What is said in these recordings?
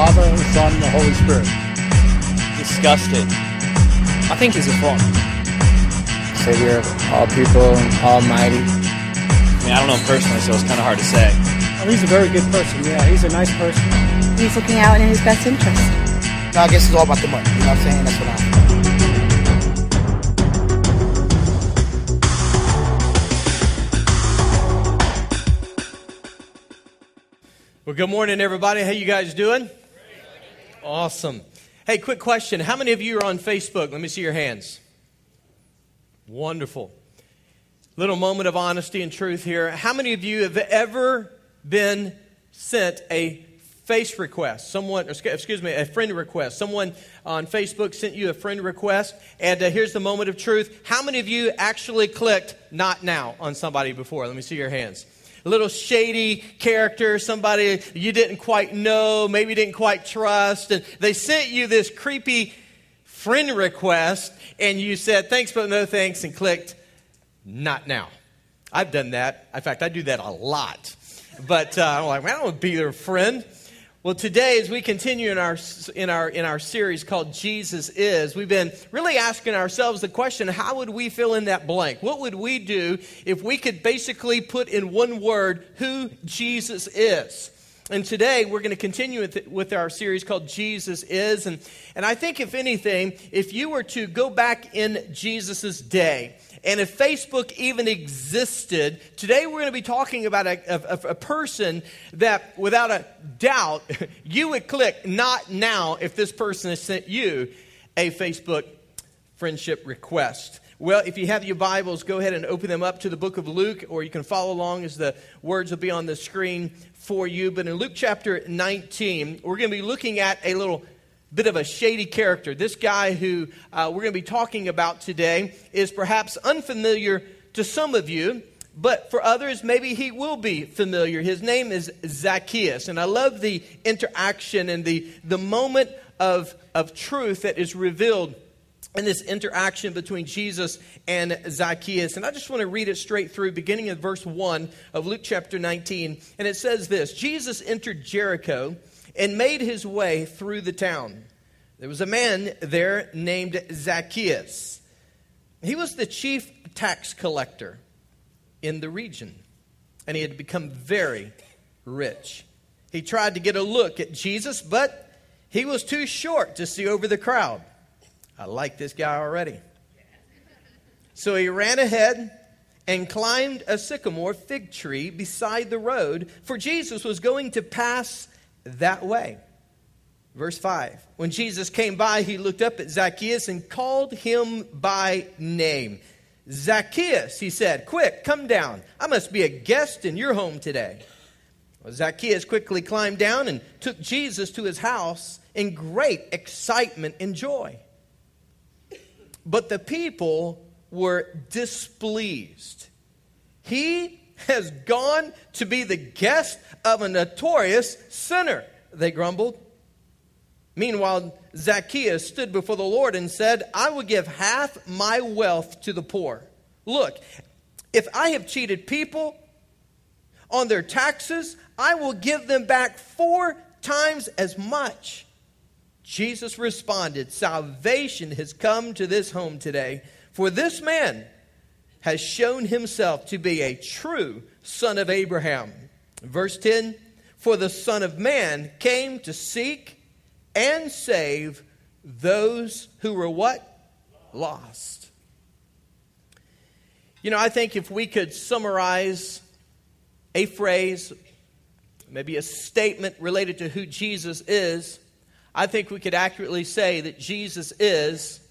Father, the Son, and the Holy Spirit. Disgusted. I think he's a fraud. Savior of all people, almighty. I mean, I don't know him personally, so it's kind of hard to say. Oh, he's a very good person. Yeah, he's a nice person. He's looking out in his best interest. No, I guess it's all about the money. You know what I'm saying? That's what I'm. Well, good morning, everybody. How you guys doing? Awesome. Hey, quick question. How many of you are on Facebook? Let me see your hands. Wonderful. Little moment of honesty and truth here. How many of you have ever been sent a face request? A friend request. Someone on Facebook sent you a friend request, and here's the moment of truth. How many of you actually clicked not now on somebody before? Let me see your hands. A little shady character, somebody you didn't quite know, maybe didn't quite trust, and they sent you this creepy friend request, and you said thanks but no thanks and clicked not now. I've done that. In fact, I do that a lot. But I'm like, man, I don't want to be their friend. Well, today, as we continue in our series called Jesus Is, we've been really asking ourselves the question, how would we fill in that blank? What would we do if we could basically put in one word who Jesus is? And today, we're going to continue with our series called Jesus Is. And I think, if anything, if you were to go back in Jesus' day, and if Facebook even existed, today we're going to be talking about a person that, without a doubt, you would click not now if this person has sent you a Facebook friendship request. Well, if you have your Bibles, go ahead and open them up to the book of Luke, or you can follow along as the words will be on the screen for you. But in Luke chapter 19, we're going to be looking at a little bit of a shady character. This guy who we're going to be talking about today is perhaps unfamiliar to some of you, but for others, maybe he will be familiar. His name is Zacchaeus, and I love the interaction and the moment of truth that is revealed in this interaction between Jesus and Zacchaeus. And I just want to read it straight through, beginning in verse 1 of Luke chapter 19. And it says this: Jesus entered Jericho and made his way through the town. There was a man there named Zacchaeus. He was the chief tax collector in the region, and he had become very rich. He tried to get a look at Jesus, but he was too short to see over the crowd. I like this guy already. So he ran ahead and climbed a sycamore fig tree beside the road, for Jesus was going to pass that way. Verse 5. When Jesus came by, he looked up at Zacchaeus and called him by name. Zacchaeus, he said, quick, come down. I must be a guest in your home today. Well, Zacchaeus quickly climbed down and took Jesus to his house in great excitement and joy. But the people were displeased. He has gone to be the guest of a notorious sinner, they grumbled. Meanwhile, Zacchaeus stood before the Lord and said, I will give half my wealth to the poor. Look, if I have cheated people on their taxes, I will give them back 4 times as much. Jesus responded, salvation has come to this home today, for this man has shown himself to be a true son of Abraham. Verse 10, for the Son of Man came to seek and save those who were what? Lost. You know, I think if we could summarize a phrase, maybe a statement related to who Jesus is, I think we could accurately say that Jesus is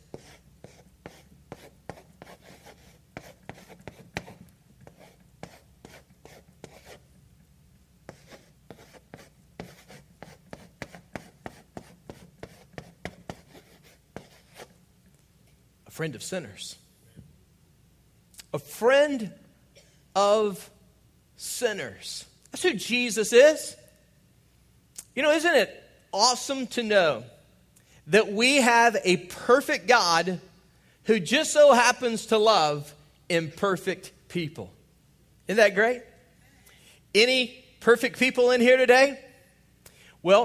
a friend of sinners. A friend of sinners. That's who Jesus is. You know, isn't it awesome to know that we have a perfect God who just so happens to love imperfect people? Isn't that great? Any perfect people in here today? Well,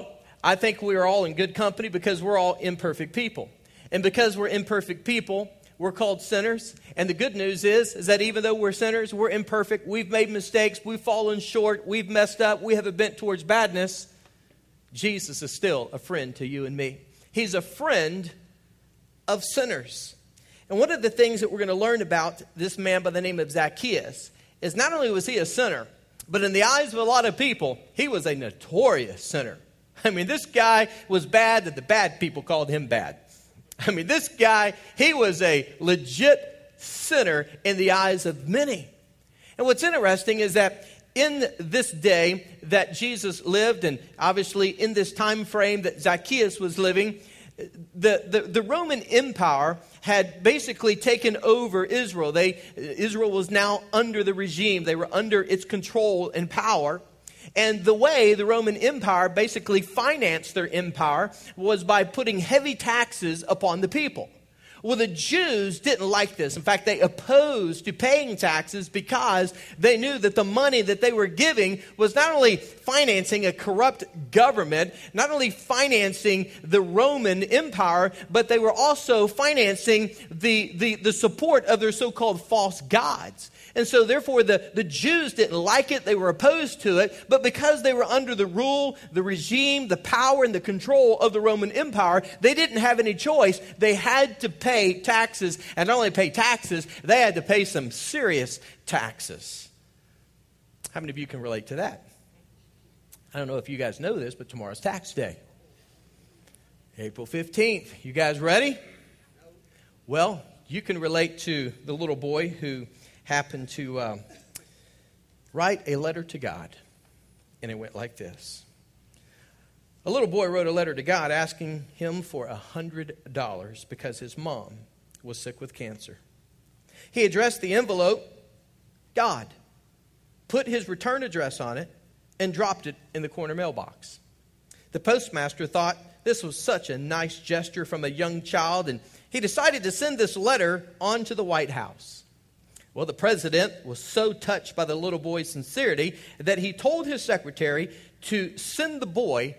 I think we are all in good company because we're all imperfect people. And because we're imperfect people, we're called sinners. And the good news is that even though we're sinners, we're imperfect, we've made mistakes, we've fallen short, we've messed up, we have a bent towards badness, Jesus is still a friend to you and me. He's a friend of sinners. And one of the things that we're going to learn about this man by the name of Zacchaeus is not only was he a sinner, but in the eyes of a lot of people, he was a notorious sinner. I mean, this guy was bad that the bad people called him bad. I mean, this guy, he was a legit sinner in the eyes of many. And what's interesting is that in this day that Jesus lived, and obviously in this time frame that Zacchaeus was living, the Roman Empire had basically taken over Israel. Israel was now under the regime. They were under its control and power. And the way the Roman Empire basically financed their empire was by putting heavy taxes upon the people. Well, the Jews didn't like this. In fact, they opposed to paying taxes because they knew that the money that they were giving was not only financing a corrupt government, not only financing the Roman Empire, but they were also financing the support of their so-called false gods. And so therefore the Jews didn't like it, they were opposed to it, but because they were under the rule, the regime, the power, and the control of the Roman Empire, they didn't have any choice. They had to pay taxes, and not only pay taxes, they had to pay some serious taxes. How many of you can relate to that? I don't know if you guys know this, but tomorrow's tax day. April 15th. You guys ready? Well, you can relate to the little boy who happened to write a letter to God. And it went like this. A little boy wrote a letter to God asking him for $100 because his mom was sick with cancer. He addressed the envelope, God, put his return address on it, and dropped it in the corner mailbox. The postmaster thought this was such a nice gesture from a young child, and he decided to send this letter on to the White House. Well, the president was so touched by the little boy's sincerity that he told his secretary to send the boy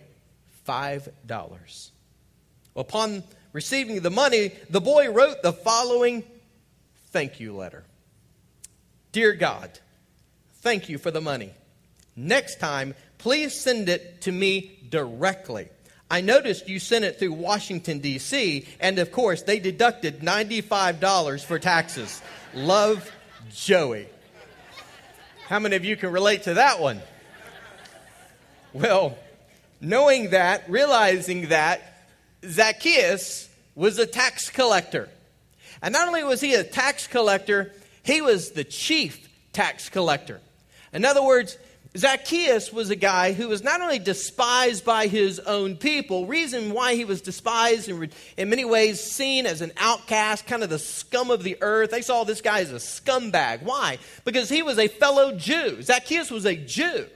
$5. Upon receiving the money, the boy wrote the following thank you letter. Dear God, thank you for the money. Next time, please send it to me directly. I noticed you sent it through Washington, D.C., and of course, they deducted $95 for taxes. Love, Joey. How many of you can relate to that one? Well, knowing that, realizing that, Zacchaeus was a tax collector. And not only was he a tax collector, he was the chief tax collector. In other words, Zacchaeus was a guy who was not only despised by his own people, reason why he was despised and in many ways seen as an outcast, kind of the scum of the earth. They saw this guy as a scumbag. Why? Because he was a fellow Jew. Zacchaeus was a Jew.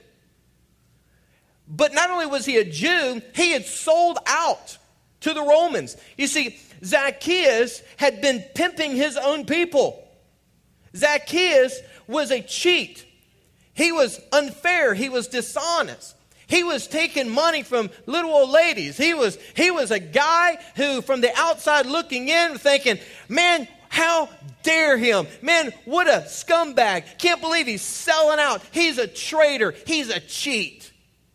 But not only was he a Jew, he had sold out to the Romans. You see, Zacchaeus had been pimping his own people. Zacchaeus was a cheat. He was unfair. He was dishonest. He was taking money from little old ladies. He was a guy who, from the outside looking in, thinking, man, how dare him? Man, what a scumbag. Can't believe he's selling out. He's a traitor. He's a cheat.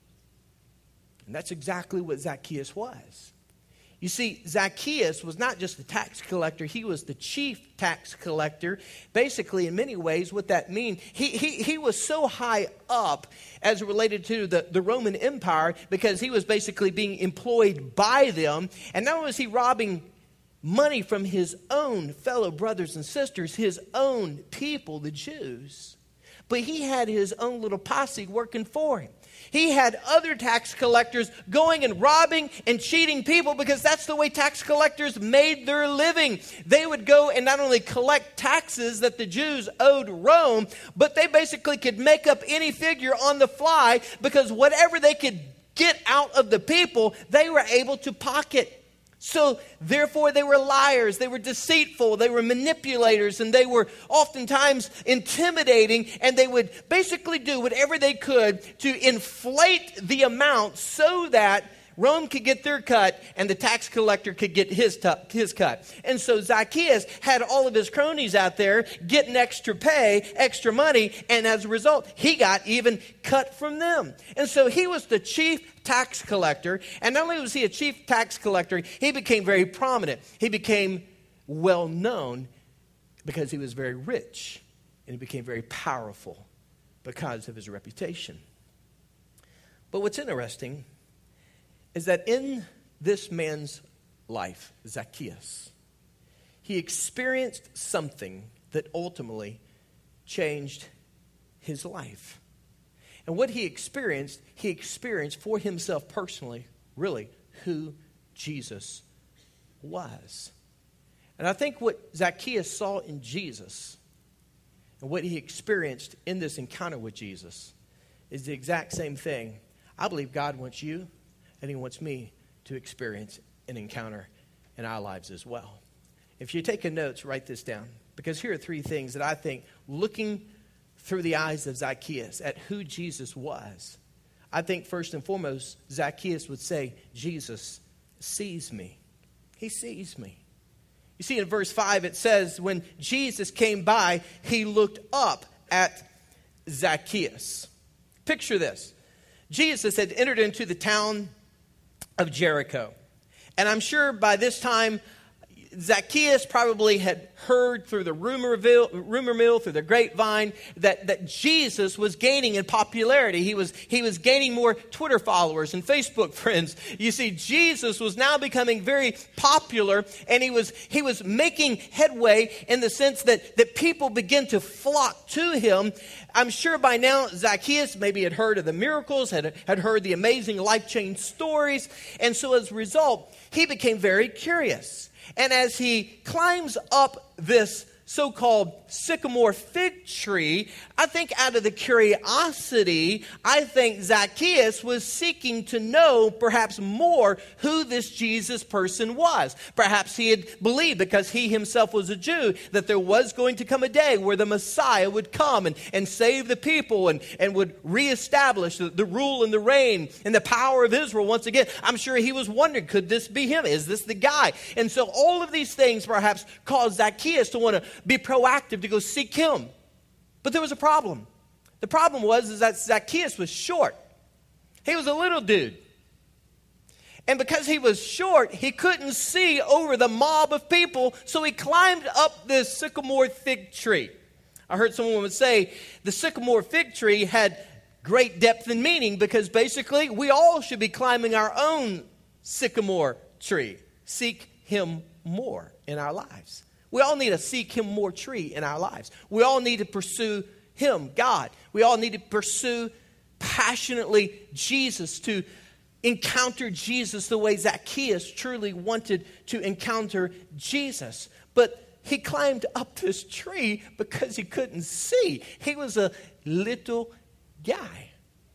And that's exactly what Zacchaeus was. You see, Zacchaeus was not just the tax collector, he was the chief tax collector. Basically, in many ways, what that means, he was so high up as related to the Roman Empire because he was basically being employed by them. And not only was he robbing money from his own fellow brothers and sisters, his own people, the Jews, but he had his own little posse working for him. He had other tax collectors going and robbing and cheating people because that's the way tax collectors made their living. They would go and not only collect taxes that the Jews owed Rome, but they basically could make up any figure on the fly because whatever they could get out of the people, they were able to pocket. So therefore they were liars, they were deceitful, they were manipulators, and they were oftentimes intimidating, and they would basically do whatever they could to inflate the amount so that Rome could get their cut, and the tax collector could get his cut. And so Zacchaeus had all of his cronies out there getting extra pay, extra money, and as a result, he got even cut from them. And so he was the chief tax collector, and not only was he a chief tax collector, he became very prominent. He became well known because he was very rich, and he became very powerful because of his reputation. But what's interesting is that in this man's life, Zacchaeus, he experienced something that ultimately changed his life. And what he experienced for himself personally, really, who Jesus was. And I think what Zacchaeus saw in Jesus and what he experienced in this encounter with Jesus is the exact same thing I believe God wants you and he wants me to experience and encounter in our lives as well. If you're taking notes, write this down. Because here are three things that I think, looking through the eyes of Zacchaeus at who Jesus was, I think first and foremost, Zacchaeus would say, Jesus sees me. He sees me. You see, in verse 5, it says, when Jesus came by, he looked up at Zacchaeus. Picture this. Jesus had entered into the town of Jericho. And I'm sure by this time, Zacchaeus probably had heard through the rumor mill, through the grapevine, that Jesus was gaining in popularity. He was gaining more Twitter followers and Facebook friends. You see, Jesus was now becoming very popular, and he was making headway in the sense that people began to flock to him. I'm sure by now Zacchaeus maybe had heard of the miracles, had heard the amazing life-changing stories, and so as a result, he became very curious. And as he climbs up this so-called sycamore fig tree, I think out of the curiosity, I think Zacchaeus was seeking to know perhaps more who this Jesus person was. Perhaps he had believed, because he himself was a Jew, that there was going to come a day where the Messiah would come and save the people and would reestablish the rule and the reign and the power of Israel once again. I'm sure he was wondering, could this be him? Is this the guy? And so all of these things perhaps caused Zacchaeus to want to be proactive to go seek him. But there was a problem. The problem was that Zacchaeus was short. He was a little dude. And because he was short, he couldn't see over the mob of people, so he climbed up this sycamore fig tree. I heard someone would say the sycamore fig tree had great depth and meaning, because basically we all should be climbing our own sycamore tree. Seek him more in our lives. We all need to seek him more tree in our lives. We all need to pursue him, God. We all need to pursue passionately Jesus, to encounter Jesus the way Zacchaeus truly wanted to encounter Jesus. But he climbed up this tree because he couldn't see. He was a little guy.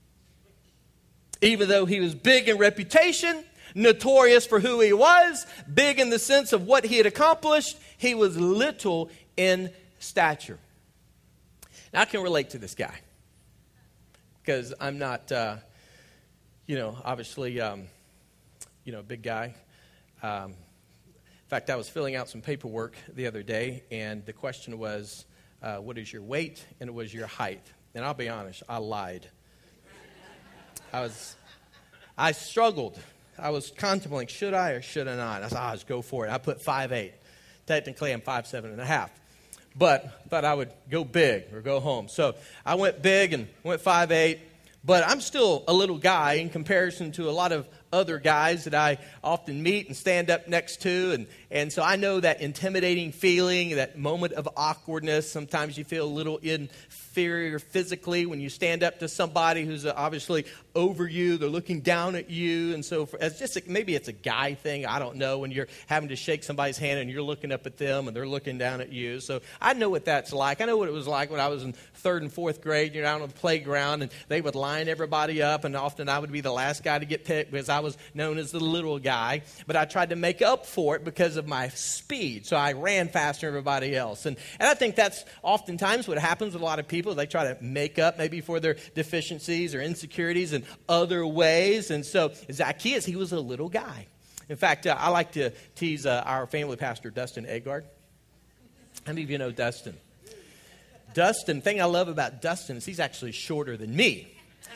Even though he was big in reputation, notorious for who he was, big in the sense of what he had accomplished, he was little in stature. Now, I can relate to this guy because I'm not, obviously, a big guy. In fact, I was filling out some paperwork the other day, and the question was, what is your weight, and it was your height. And I'll be honest, I lied. I struggled. I was contemplating, should I or should I not? I said, let's go for it. I put 5'8". Technically, I'm 5'7.5". But thought I would go big or go home. So I went big and went 5'8". But I'm still a little guy in comparison to a lot of other guys that I often meet and stand up next to. And so I know that intimidating feeling, that moment of awkwardness. Sometimes you feel a little inferior physically when you stand up to somebody who's obviously over you. They're looking down at you. And so maybe it's a guy thing. I don't know, when you're having to shake somebody's hand and you're looking up at them and they're looking down at you. So I know what that's like. I know what it was like when I was in 3rd and 4th grade. You're out on the playground and they would line everybody up. And often I would be the last guy to get picked because I I was known as the little guy, but I tried to make up for it because of my speed. So I ran faster than everybody else. And I think that's oftentimes what happens with a lot of people. They try to make up maybe for their deficiencies or insecurities in other ways. And so Zacchaeus, he was a little guy. In fact, I like to tease our family pastor, Dustin Agard. How many of you know Dustin? Dustin, the thing I love about Dustin is he's actually shorter than me.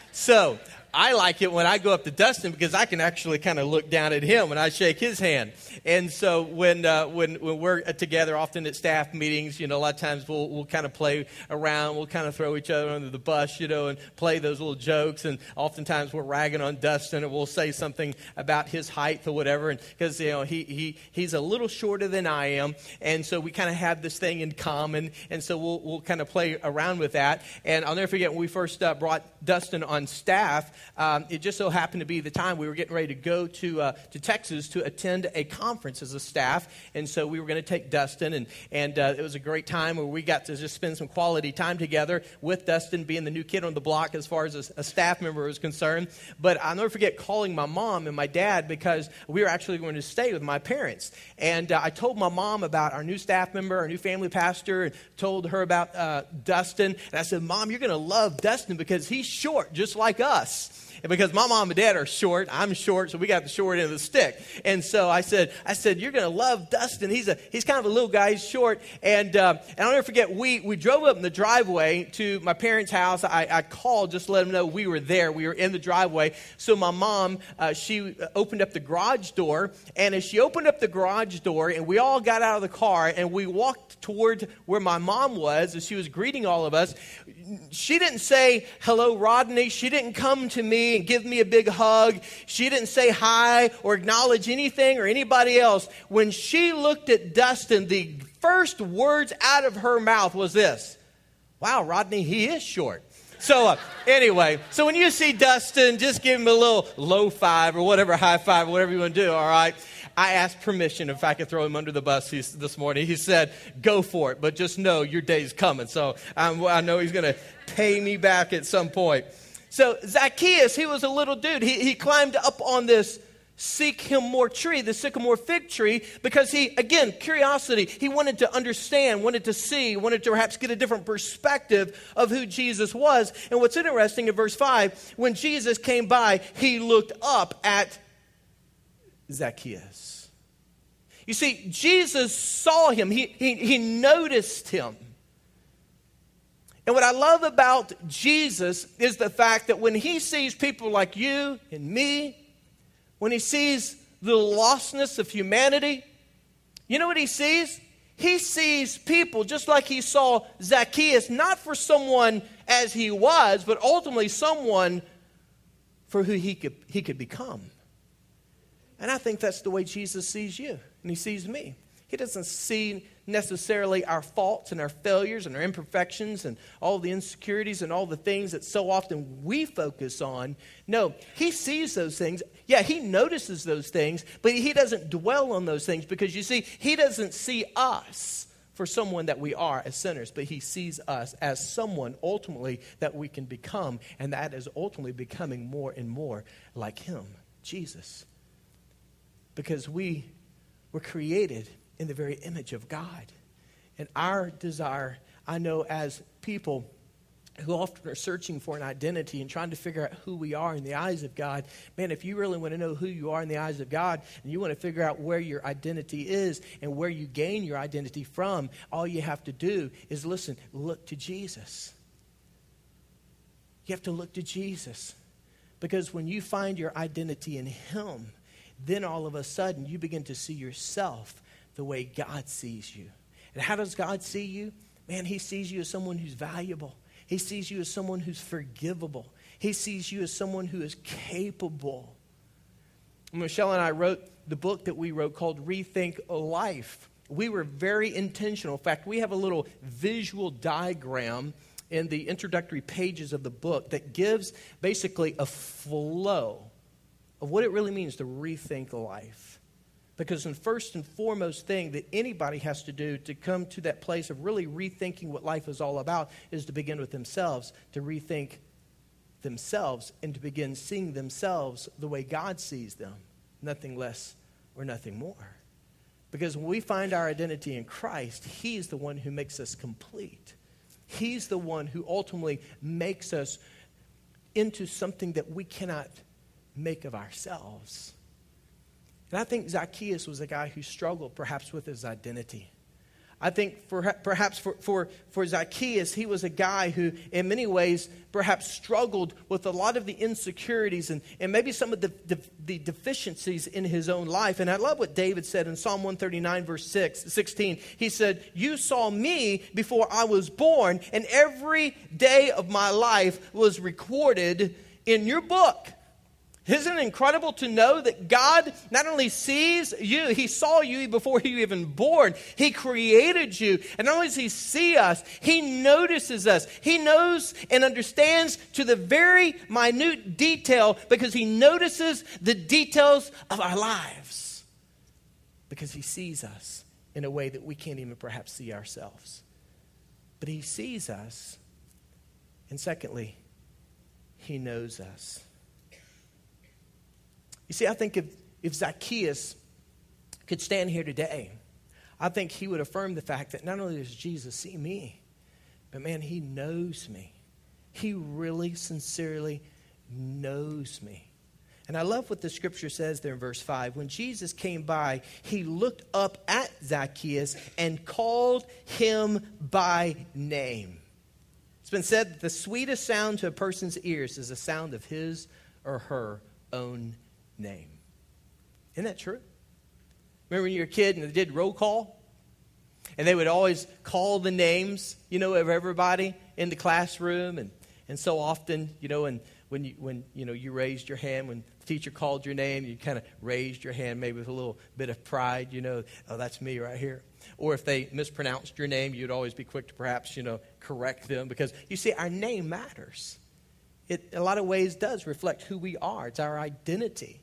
So I like it when I go up to Dustin because I can actually kind of look down at him when I shake his hand. And so when we're together, often at staff meetings, a lot of times we'll kind of play around. We'll kind of throw each other under the bus, and play those little jokes. And oftentimes we're ragging on Dustin, and we'll say something about his height or whatever. And because he's a little shorter than I am, and so we kind of have this thing in common. And so we'll kind of play around with that. And I'll never forget when we first brought Dustin on staff. It just so happened to be the time we were getting ready to go to Texas to attend a conference as a staff, and so we were going to take Dustin, and it was a great time where we got to just spend some quality time together with Dustin being the new kid on the block as far as a staff member was concerned. But I'll never forget calling my mom and my dad because we were actually going to stay with my parents, and I told my mom about our new staff member, our new family pastor, and told her about Dustin, and I said, Mom, you're going to love Dustin because he's short just like us. And because my mom and dad are short, I'm short, so we got the short end of the stick. And so I said, you're going to love Dustin. He's kind of a little guy. He's short. And I'll never forget, we drove up in the driveway to my parents' house. I called just to let them know we were there. We were in the driveway. So my mom, she opened up the garage door. And as she opened up the garage door, and we all got out of the car, and we walked toward where my mom was as she was greeting all of us, she didn't say, hello, Rodney. She didn't come to me and give me a big hug. She didn't say hi or acknowledge anything or anybody else. When she looked at Dustin, the first words out of her mouth was this: wow, Rodney, he is short. So anyway, so when you see Dustin, just give him a little low five or whatever, high five, whatever you want to do, all right? I asked permission if I could throw him under the bus this morning. He said, go for it, but just know your day's coming. So I know he's going to pay me back at some point. So Zacchaeus, he was a little dude. He climbed up on this sycamore tree, the sycamore fig tree, because curiosity. He wanted to understand, wanted to see, wanted to perhaps get a different perspective of who Jesus was. And what's interesting in verse 5, when Jesus came by, he looked up at Zacchaeus. You see, Jesus saw him. He noticed him. And what I love about Jesus is the fact that when he sees people like you and me, when he sees the lostness of humanity, you know what he sees? He sees people just like he saw Zacchaeus, not for someone as he was, but ultimately someone for who he could become. And I think that's the way Jesus sees you and he sees me. He doesn't see necessarily our faults and our failures and our imperfections and all the insecurities and all the things that so often we focus on. No, he sees those things. Yeah, he notices those things, but he doesn't dwell on those things because, you see, he doesn't see us for someone that we are as sinners, but he sees us as someone ultimately that we can become, and that is ultimately becoming more and more like him, Jesus. Because we were created in the very image of God. And our desire, I know as people who often are searching for an identity and trying to figure out who we are in the eyes of God, man, if you really want to know who you are in the eyes of God and you want to figure out where your identity is and where you gain your identity from, all you have to do is look to Jesus. You have to look to Jesus. Because when you find your identity in him, then all of a sudden you begin to see yourself the way God sees you. And how does God see you? Man, he sees you as someone who's valuable. He sees you as someone who's forgivable. He sees you as someone who is capable. Michelle and I wrote the book that we wrote called Rethink Life. We were very intentional. In fact, we have a little visual diagram in the introductory pages of the book that gives basically a flow of what it really means to rethink life. Because the first and foremost thing that anybody has to do to come to that place of really rethinking what life is all about is to begin with themselves, to rethink themselves and to begin seeing themselves the way God sees them, nothing less or nothing more. Because when we find our identity in Christ, He's the one who makes us complete. He's the one who ultimately makes us into something that we cannot make of ourselves. And I think Zacchaeus was a guy who struggled perhaps with his identity. I think perhaps for Zacchaeus, he was a guy who in many ways perhaps struggled with a lot of the insecurities and maybe some of the deficiencies in his own life. And I love what David said in Psalm 139 verse 16. He said, "You saw me before I was born, and every day of my life was recorded in your book." Isn't it incredible to know that God not only sees you, He saw you before you were even born. He created you. And not only does He see us, He notices us. He knows and understands to the very minute detail because He notices the details of our lives. Because He sees us in a way that we can't even perhaps see ourselves. But He sees us. And secondly, He knows us. You see, I think if Zacchaeus could stand here today, I think he would affirm the fact that not only does Jesus see me, but man, He knows me. He really, sincerely knows me. And I love what the scripture says there in verse 5. When Jesus came by, He looked up at Zacchaeus and called him by name. It's been said that the sweetest sound to a person's ears is the sound of his or her own name. Isn't that true? Remember when you were a kid and they did roll call? And they would always call the names, of everybody in the classroom. And so often, and when you raised your hand, when the teacher called your name, you kind of raised your hand maybe with a little bit of pride, oh, that's me right here. Or if they mispronounced your name, you'd always be quick to perhaps, correct them. Because you see, our name matters. It, in a lot of ways, does reflect who we are. It's our identity.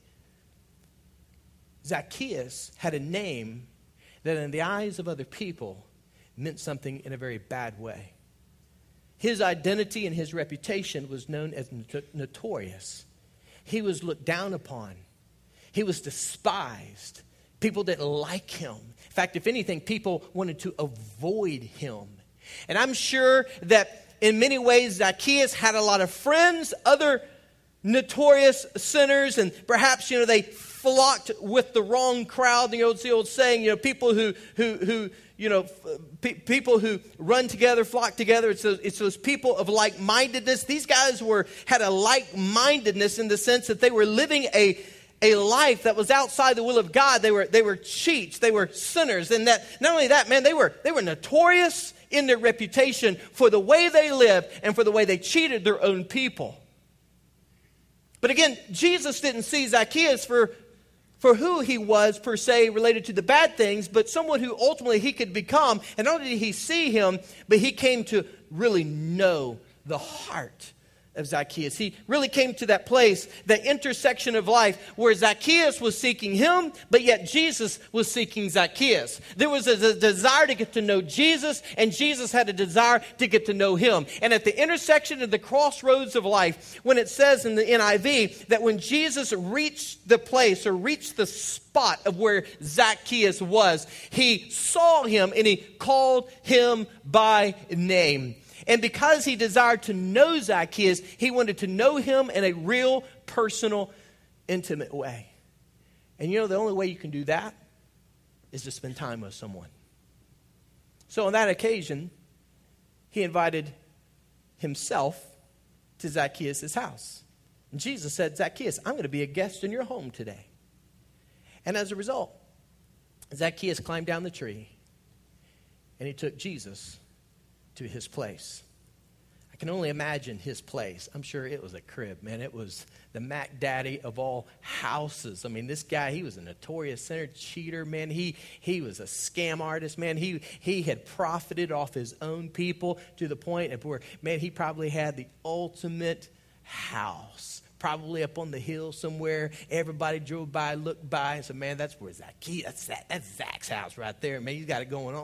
Zacchaeus had a name that in the eyes of other people meant something in a very bad way. His identity and his reputation was known as notorious. He was looked down upon. He was despised. People didn't like him. In fact, if anything, people wanted to avoid him. And I'm sure that in many ways, Zacchaeus had a lot of friends, other notorious sinners, and perhaps, they flocked with the wrong crowd. It's the old saying, people who people who run together, flock together. It's those people of like-mindedness. These guys had a like-mindedness in the sense that they were living a life that was outside the will of God. They were cheats. They were sinners. And that not only that, man, they were notorious in their reputation for the way they lived and for the way they cheated their own people. But again, Jesus didn't see Zacchaeus for who he was per se related to the bad things, but someone who ultimately he could become. And not only did He see him, but He came to really know the heart of Zacchaeus. He really came to that place, the intersection of life where Zacchaeus was seeking Him, but yet Jesus was seeking Zacchaeus. There was a desire to get to know Jesus, and Jesus had a desire to get to know him. And at the intersection of the crossroads of life, when it says in the NIV that when Jesus reached the place or reached the spot of where Zacchaeus was, He saw him and He called him by name. And because He desired to know Zacchaeus, He wanted to know him in a real, personal, intimate way. And the only way you can do that is to spend time with someone. So on that occasion, He invited Himself to Zacchaeus' house. And Jesus said, "Zacchaeus, I'm going to be a guest in your home today." And as a result, Zacchaeus climbed down the tree and he took Jesus to his place. I can only imagine his place. I'm sure it was a crib, man. It was the Mac Daddy of all houses. I mean, this guy, he was a notorious sinner, cheater, man. He was a scam artist, man. He had profited off his own people to the point of where, man, he probably had the ultimate house, probably up on the hill somewhere. Everybody drove by, looked by, and said, "Man, that's where Zacchaeus, that's Zach's house right there, man. He's got it going on."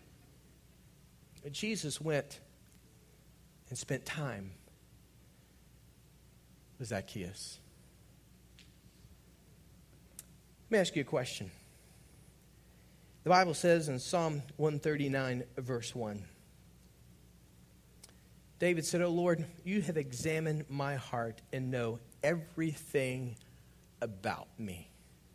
But Jesus went and spent time was Zacchaeus. Let me ask you a question. The Bible says in Psalm 139, verse 1, David said, "O Lord, you have examined my heart and know everything about me."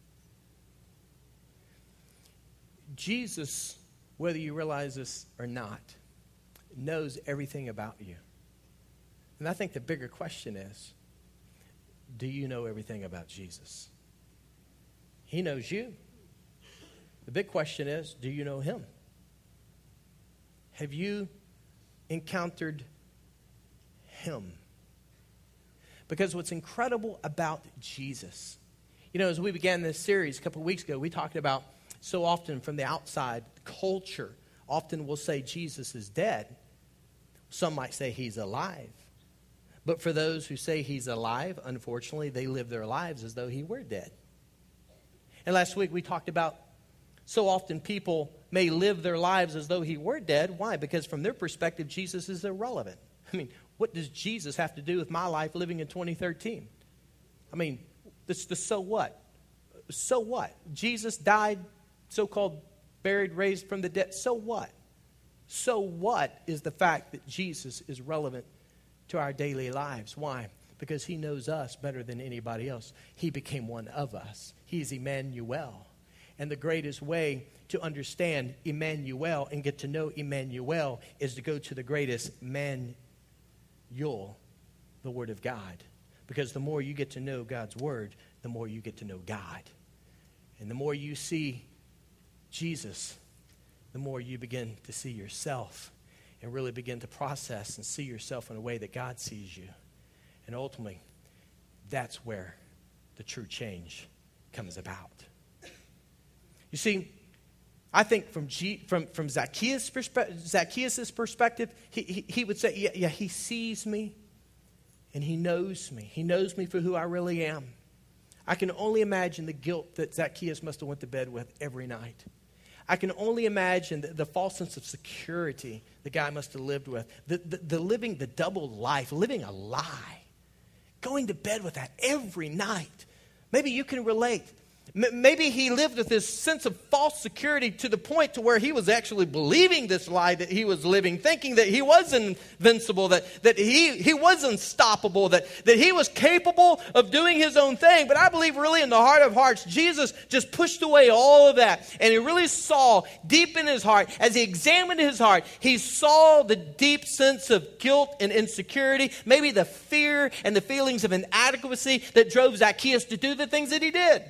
Jesus, whether you realize this or not, knows everything about you. And I think the bigger question is, do you know everything about Jesus? He knows you. The big question is, do you know him? Have you encountered him? Because what's incredible about Jesus, as we began this series a couple of weeks ago, we talked about so often from the outside, culture often will say Jesus is dead. Some might say he's alive. But for those who say he's alive, unfortunately, they live their lives as though he were dead. And last week we talked about so often people may live their lives as though he were dead. Why? Because from their perspective, Jesus is irrelevant. I mean, what does Jesus have to do with my life living in 2013? I mean, this so what? So what? Jesus died, so-called buried, raised from the dead. So what? So what is the fact that Jesus is relevant to our daily lives? Why? Because he knows us better than anybody else. He became one of us. He is Emmanuel. And the greatest way to understand Emmanuel and get to know Emmanuel is to go to the greatest manual, the Word of God. Because the more you get to know God's Word, the more you get to know God. And the more you see Jesus, the more you begin to see yourself and really begin to process and see yourself in a way that God sees you. And ultimately, that's where the true change comes about. You see, I think from Zacchaeus' perspective, he would say, yeah, he sees me and he knows me. He knows me for who I really am. I can only imagine the guilt that Zacchaeus must have went to bed with every night. I can only imagine the false sense of security the guy must have lived with. The living the double life, living a lie. Going to bed with that every night. Maybe you can relate. Maybe he lived with this sense of false security to the point to where he was actually believing this lie that he was living, thinking that he was invincible, that he was unstoppable, that he was capable of doing his own thing. But I believe really in the heart of hearts, Jesus just pushed away all of that. And he really saw deep in his heart, as he examined his heart, he saw the deep sense of guilt and insecurity, maybe the fear and the feelings of inadequacy that drove Zacchaeus to do the things that he did.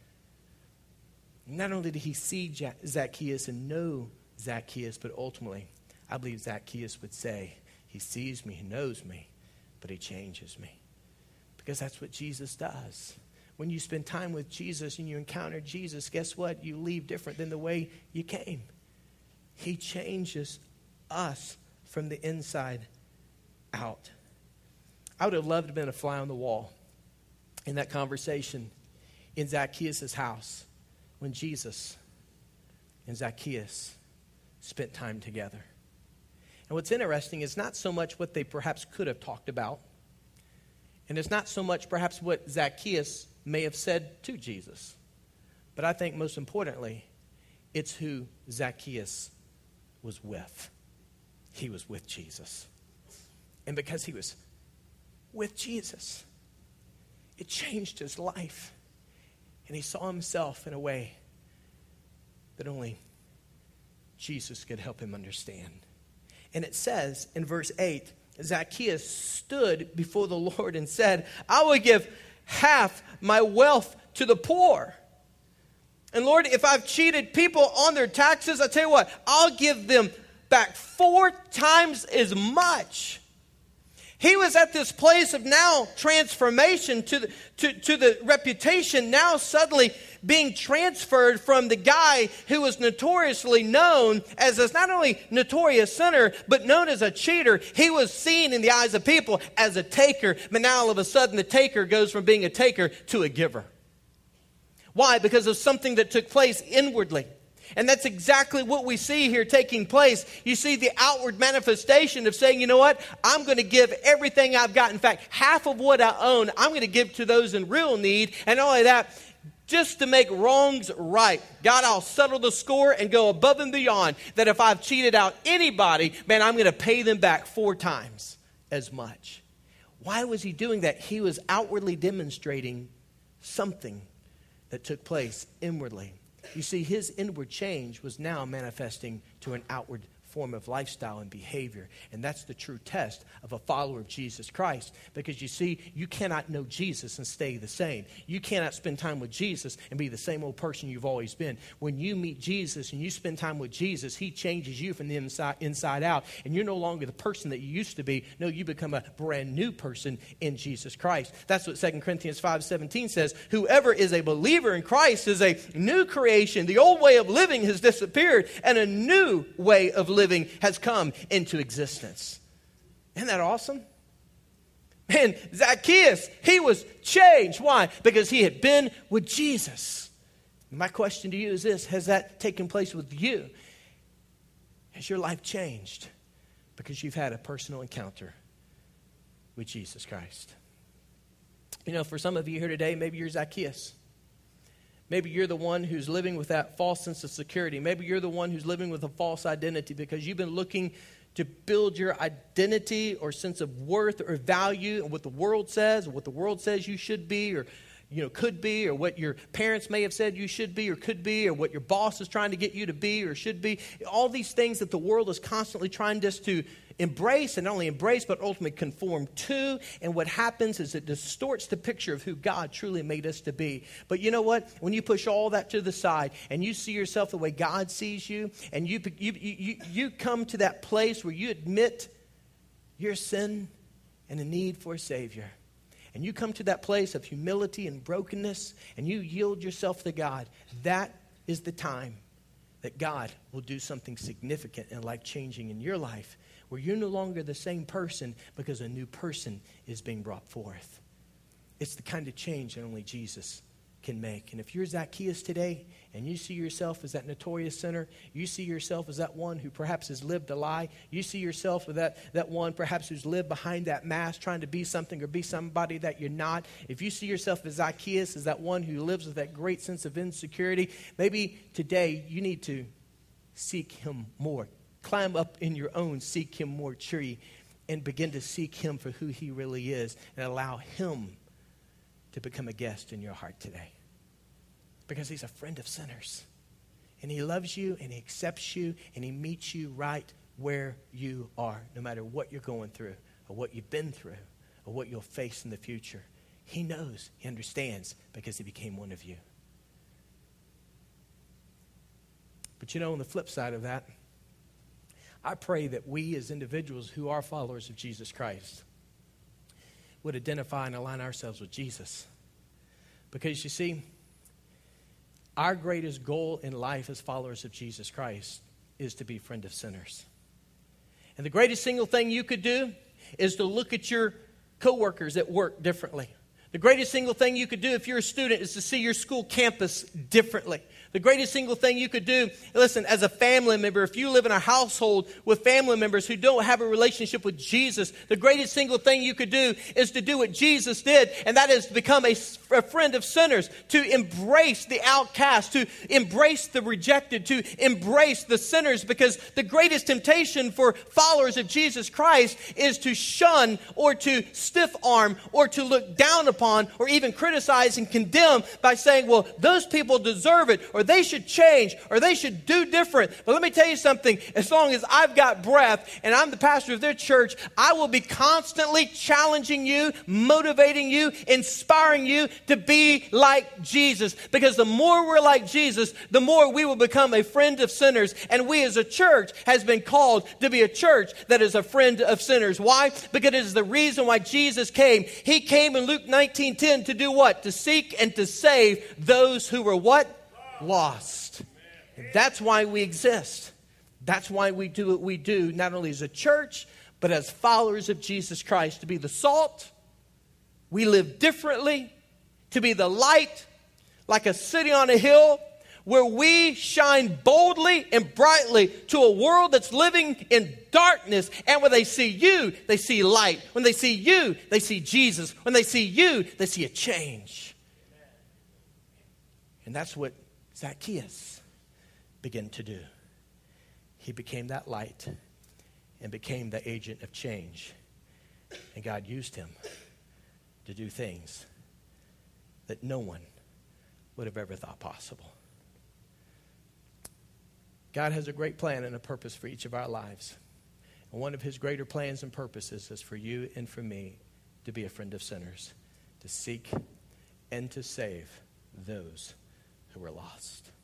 Not only did he see Zacchaeus and know Zacchaeus, but ultimately, I believe Zacchaeus would say, he sees me, he knows me, but he changes me. Because that's what Jesus does. When you spend time with Jesus and you encounter Jesus, guess what? You leave different than the way you came. He changes us from the inside out. I would have loved to have been a fly on the wall in that conversation in Zacchaeus' house, when Jesus and Zacchaeus spent time together. And what's interesting is not so much what they perhaps could have talked about, and it's not so much perhaps what Zacchaeus may have said to Jesus, but I think most importantly, it's who Zacchaeus was with. He was with Jesus. And because he was with Jesus, it changed his life. And he saw himself in a way that only Jesus could help him understand. And it says in verse 8, Zacchaeus stood before the Lord and said, I will give half my wealth to the poor. And Lord, if I've cheated people on their taxes, I tell you what, I'll give them back 4 times as much. He was at this place of now transformation to the reputation now suddenly being transferred from the guy who was notoriously known as not only notorious sinner, but known as a cheater. He was seen in the eyes of people as a taker, but now all of a sudden the taker goes from being a taker to a giver. Why? Because of something that took place inwardly. And that's exactly what we see here taking place. You see the outward manifestation of saying, you know what? I'm going to give everything I've got. In fact, half of what I own, I'm going to give to those in real need. And not only that, just to make wrongs right. God, I'll settle the score and go above and beyond. That if I've cheated out anybody, man, I'm going to pay them back 4 times as much. Why was he doing that? He was outwardly demonstrating something that took place inwardly. You see, his inward change was now manifesting to an outward form of lifestyle and behavior. And that's the true test of a follower of Jesus Christ. Because you see, you cannot know Jesus and stay the same. You cannot spend time with Jesus and be the same old person you've always been. When you meet Jesus and you spend time with Jesus, he changes you from the inside out. And you're no longer the person that you used to be. No, you become a brand new person in Jesus Christ. That's what 2 Corinthians 5:17 says. Whoever is a believer in Christ is a new creation. The old way of living has disappeared and a new way of living has come into existence. Isn't that awesome? Man, Zacchaeus, he was changed. Why? Because he had been with Jesus. My question to you is this: has that taken place with you? Has your life changed because you've had a personal encounter with Jesus Christ? You know, for some of you here today, maybe you're Zacchaeus. Maybe you're the one who's living with that false sense of security. Maybe you're the one who's living with a false identity because you've been looking to build your identity or sense of worth or value and what the world says, or what the world says you should be or could be, or what your parents may have said you should be or could be, or what your boss is trying to get you to be or should be. All these things that the world is constantly trying just to embrace, and not only embrace, but ultimately conform to. And what happens is it distorts the picture of who God truly made us to be. But you know what? When you push all that to the side and you see yourself the way God sees you, and you come to that place where you admit your sin and a need for a Savior, and you come to that place of humility and brokenness, and you yield yourself to God, that is the time that God will do something significant and life-changing in your life, where you're no longer the same person because a new person is being brought forth. It's the kind of change that only Jesus can make. And if you're Zacchaeus today and you see yourself as that notorious sinner, you see yourself as that one who perhaps has lived a lie, you see yourself as that one perhaps who's lived behind that mask trying to be something or be somebody that you're not, if you see yourself as Zacchaeus, as that one who lives with that great sense of insecurity, maybe today you need to seek him more. Climb up in your own seek him more tree and begin to seek him for who he really is, and allow him to become a guest in your heart today. Because he's a friend of sinners. And he loves you, and he accepts you, and he meets you right where you are, no matter what you're going through or what you've been through or what you'll face in the future. He knows, he understands, because he became one of you. But on the flip side of that, I pray that we as individuals who are followers of Jesus Christ would identify and align ourselves with Jesus. Because you see, our greatest goal in life as followers of Jesus Christ is to be friend of sinners. And the greatest single thing you could do is to look at your coworkers at work differently. The greatest single thing you could do if you're a student is to see your school campus differently. The greatest single thing you could do, listen, as a family member, if you live in a household with family members who don't have a relationship with Jesus, the greatest single thing you could do is to do what Jesus did, and that is to become a friend of sinners, to embrace the outcast, to embrace the rejected, to embrace the sinners, because the greatest temptation for followers of Jesus Christ is to shun or to stiff arm or to look down upon or even criticize and condemn by saying, well, those people deserve it, or they should change, or they should do different. But let me tell you something. As long as I've got breath and I'm the pastor of their church, I will be constantly challenging you, motivating you, inspiring you to be like Jesus. Because the more we're like Jesus, the more we will become a friend of sinners. And we as a church has been called to be a church that is a friend of sinners. Why? Because it is the reason why Jesus came. He came in Luke 19:10 to do what? To seek and to save those who were what? Lost. And that's why we exist. That's why we do what we do, not only as a church, but as followers of Jesus Christ. To be the salt, we live differently. To be the light, like a city on a hill. where we shine boldly and brightly to a world that's living in darkness. And when they see you, they see light. When they see you, they see Jesus. When they see you, they see a change. And that's what Zacchaeus began to do. He became that light and became the agent of change. And God used him to do things that no one would have ever thought possible. God has a great plan and a purpose for each of our lives. And one of his greater plans and purposes is for you and for me to be a friend of sinners, to seek and to save those who are lost.